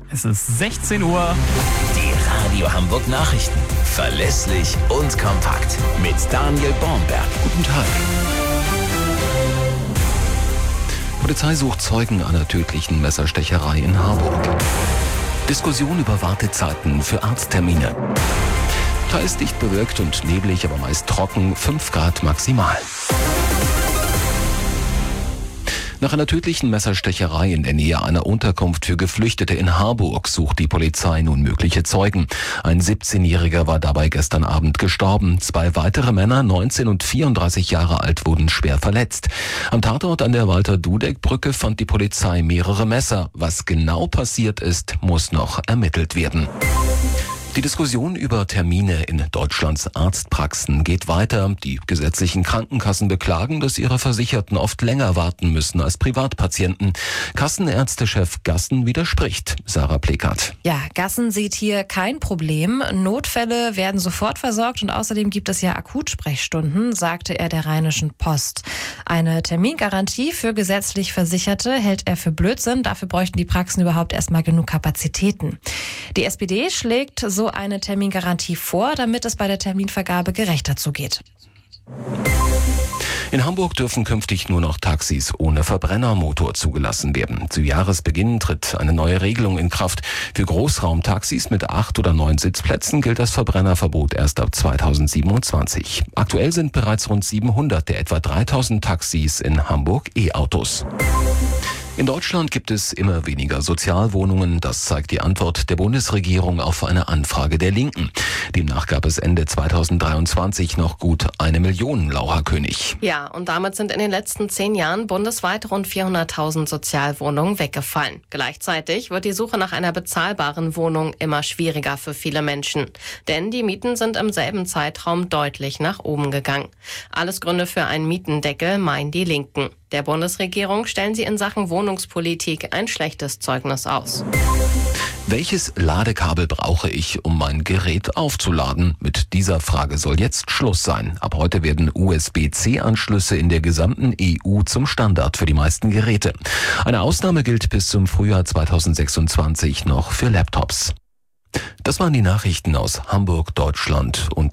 Es ist 16 Uhr. Die Radio Hamburg Nachrichten. Verlässlich und kompakt. Mit Daniel Bornberg. Guten Tag. Polizei sucht Zeugen einer tödlichen Messerstecherei in Harburg. Diskussion über Wartezeiten für Arzttermine. Teils dicht bewölkt und neblig, aber meist trocken, 5 Grad maximal. Nach einer tödlichen Messerstecherei in der Nähe einer Unterkunft für Geflüchtete in Harburg sucht die Polizei nun mögliche Zeugen. Ein 17-Jähriger war dabei gestern Abend gestorben. 2 weitere Männer, 19 und 34 Jahre alt, wurden schwer verletzt. Am Tatort an der Walter-Dudek-Brücke fand die Polizei mehrere Messer. Was genau passiert ist, muss noch ermittelt werden. Die Diskussion über Termine in Deutschlands Arztpraxen geht weiter. Die gesetzlichen Krankenkassen beklagen, dass ihre Versicherten oft länger warten müssen als Privatpatienten. Kassenärztechef Gassen widerspricht. Sarah Plekat. Ja, Gassen sieht hier kein Problem. Notfälle werden sofort versorgt und außerdem gibt es ja Akutsprechstunden, sagte er der Rheinischen Post. Eine Termingarantie für gesetzlich Versicherte hält er für Blödsinn. Dafür bräuchten die Praxen überhaupt erstmal genug Kapazitäten. Die SPD schlägt so eine Termingarantie vor, damit es bei der Terminvergabe gerechter zugeht. In Hamburg dürfen künftig nur noch Taxis ohne Verbrennermotor zugelassen werden. Zu Jahresbeginn tritt eine neue Regelung in Kraft. Für Großraumtaxis mit 8 oder 9 Sitzplätzen gilt das Verbrennerverbot erst ab 2027. Aktuell sind bereits rund 700 der etwa 3000 Taxis in Hamburg E-Autos. In Deutschland gibt es immer weniger Sozialwohnungen. Das zeigt die Antwort der Bundesregierung auf eine Anfrage der Linken. Demnach gab es Ende 2023 noch gut 1 Million Lauerkönig. Ja, und damit sind in den letzten 10 Jahren bundesweit rund 400.000 Sozialwohnungen weggefallen. Gleichzeitig wird die Suche nach einer bezahlbaren Wohnung immer schwieriger für viele Menschen. Denn die Mieten sind im selben Zeitraum deutlich nach oben gegangen. Alles Gründe für einen Mietendeckel, meinen die Linken. Der Bundesregierung stellen sie in Sachen Wohnungspolitik ein schlechtes Zeugnis aus. Welches Ladekabel brauche ich, um mein Gerät aufzuladen? Mit dieser Frage soll jetzt Schluss sein. Ab heute werden USB-C-Anschlüsse in der gesamten EU zum Standard für die meisten Geräte. Eine Ausnahme gilt bis zum Frühjahr 2026 noch für Laptops. Das waren die Nachrichten aus Hamburg, Deutschland und